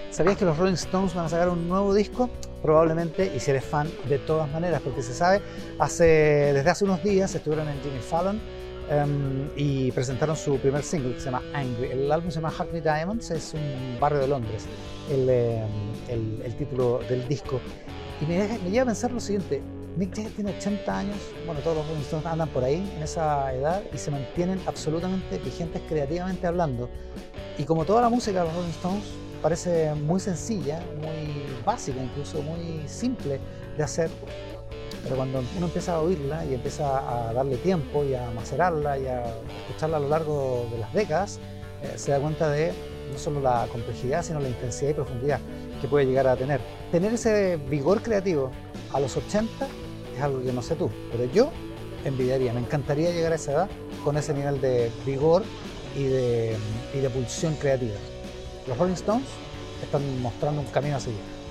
¿Sabías que los Rolling Stones van a sacar un nuevo disco? Probablemente, y si eres fan, de todas maneras, porque se sabe, desde hace unos días estuvieron en Jimmy Fallon y presentaron su primer single que se llama Angry. El álbum se llama Hackney Diamonds, es un barrio de Londres, el título del disco. Y me lleva a pensar lo siguiente: Mick Jagger tiene 80 años, bueno, todos los Rolling Stones andan por ahí en esa edad y se mantienen absolutamente vigentes creativamente hablando. Y como toda la música de los Rolling Stones, parece muy sencilla, muy básica, incluso muy simple de hacer, pero cuando uno empieza a oírla y empieza a darle tiempo y a macerarla y a escucharla a lo largo de las décadas, se da cuenta de no solo la complejidad, sino la intensidad y profundidad que puede llegar a tener. Tener ese vigor creativo a los 80 es algo que no sé tú, pero yo envidiaría, me encantaría llegar a esa edad con ese nivel de vigor y de pulsión creativa. Los Rolling Stones están mostrando un camino a seguir.